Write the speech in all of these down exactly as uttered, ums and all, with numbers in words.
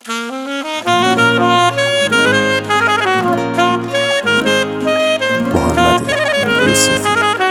محمد یوسفی.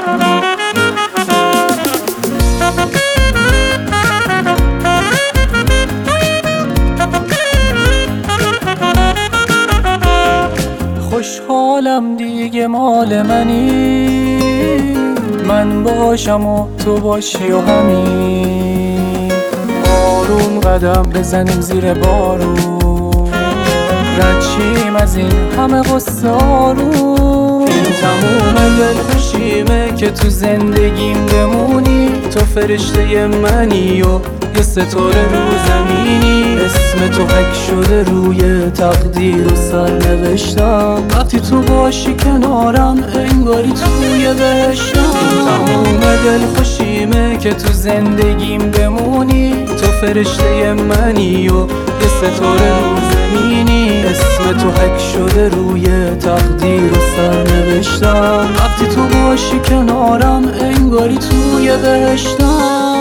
خوشحالم دیگه مال منی، من باشم و تو باشی و همین. آروم قدم بزنیم زیر بارون، رد شیم از این همه غصه آروم. این تموم دلخوشیمه که تو زندگیم بمونی، تو فرشته منی و یه ستاره رو زمینی. اسم تو حک شده روی تقدیر و سرنوشتم، وقتی تو باشی کنارم انگاری توی بهشتم. این تموم دلخوشیمه که تو زندگیم بمونی، تو فرشته منی و یه ستاره رو زمینی. اسم تو حک شده روی تقدیر و سرنوشتم، وقتی تو باشی کنارم انگاری توی بهشتم.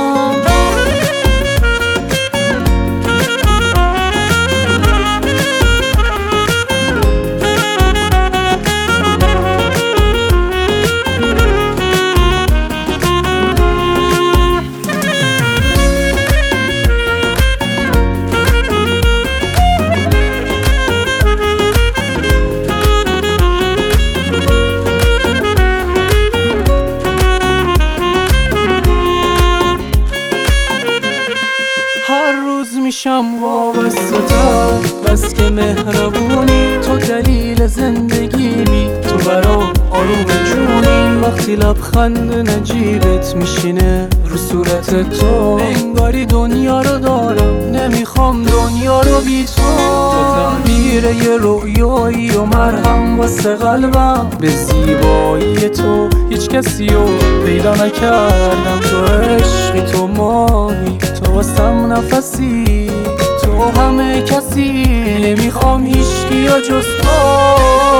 هر روز میشم وابسته‌تر، بس که مهربونی. تو دلیل زندگیمی، تو برام آروم جونی. وقتی لبخند نجیبت میشینه رو صورت تو، انگاری دنیا رو دارم، نمیخوام دنیا رو بی تو. تو تعبیر یه رویایی و مرهم واسه قلبم، به زیبایی تو هیچ کسی رو پیدا نکردم. تو عشقی، تو ماهی، تو واسم نفسی، تو همه کسی، نمیخوام هیچکی یا جز تو.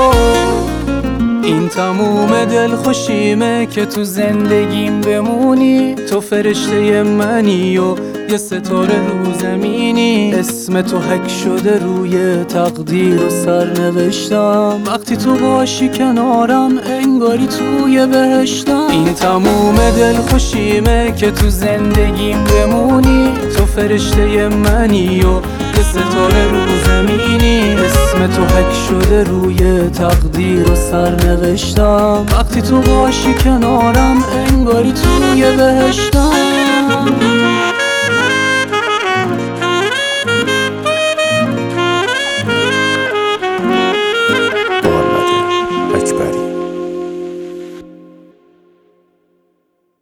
این تموم دلخوشیمه که تو زندگیم بمونی، تو فرشته منی و یه ستاره رو زمینی. اسم تو حک شده روی تقدیر و سرنوشتم، وقتی تو باشی کنارم انگاری توی بهشتم. این تموم دلخوشیمه که تو زندگیم بمونی، تو فرشته منی و یه ستاره رو زمینی. اسم تو حک شده روی تقدیر و سرنوشتم، وقتی تو باشی کنارم انگاری توی بهشتم.